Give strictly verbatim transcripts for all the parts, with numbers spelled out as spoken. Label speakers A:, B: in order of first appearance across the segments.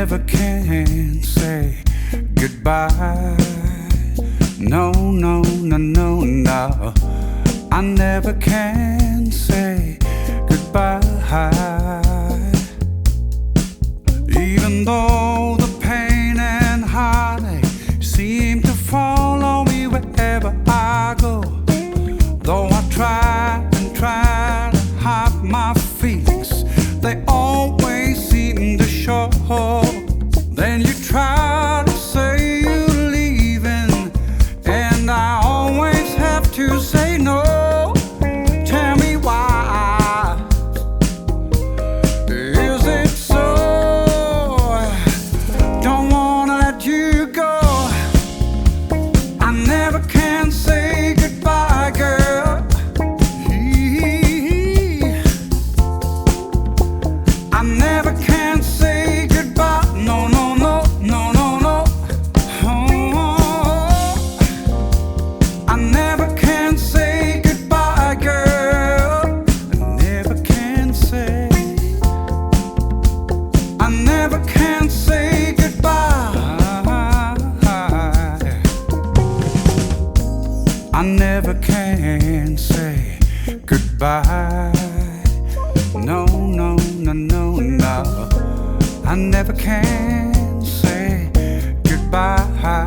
A: never can say goodbye. No, no, no, no, no. I never can say goodbye. Even though the pain and heartache seem to follow me wherever I go, though I try and try to hide my feelings, they always seem to show. Then you try to say you're leaving, and I always have to say no. Tell me why. Is it so? Don't wanna let you go. I never can say goodbye, girl. I never can say goodbye. No, no, no, no, no, no. Oh, I never can say goodbye, girl. I never can say. I never can say goodbye. I never can say goodbye. No, no, no, no, no. I never can say goodbye.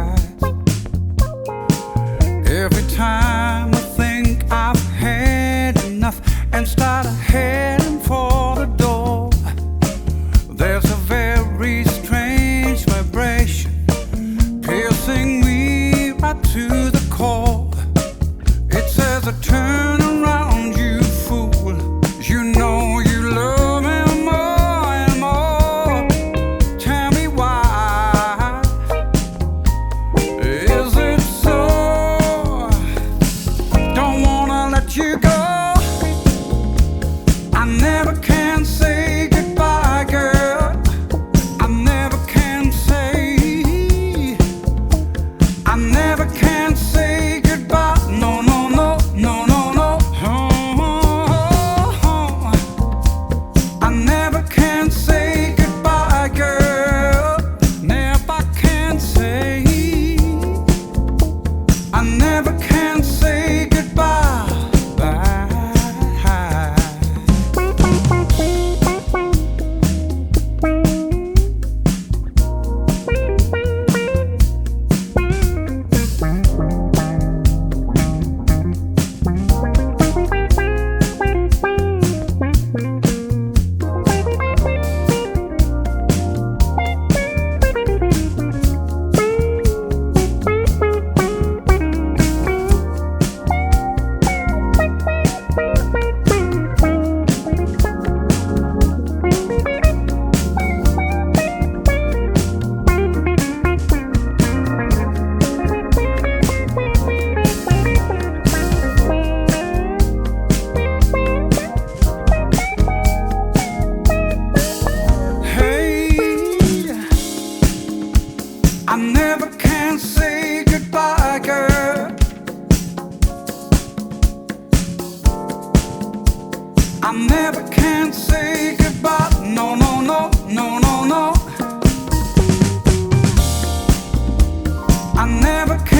A: Every time I think I've had enough and start heading for the door, there's a very strange vibration piercing me right to the core. It says, turn around, you fool. You know you love me more and more. Tell me why. Is it so? Don't wanna let you go. I never can say goodbye, girl. I never can say. I never can say goodbye. No, no, no, no, no, no. Oh, I never can say goodbye, girl. Never can say. I never can say goodbye. I never can say goodbye, girl. I never can say goodbye. No, no, no, no, no, no. I never can.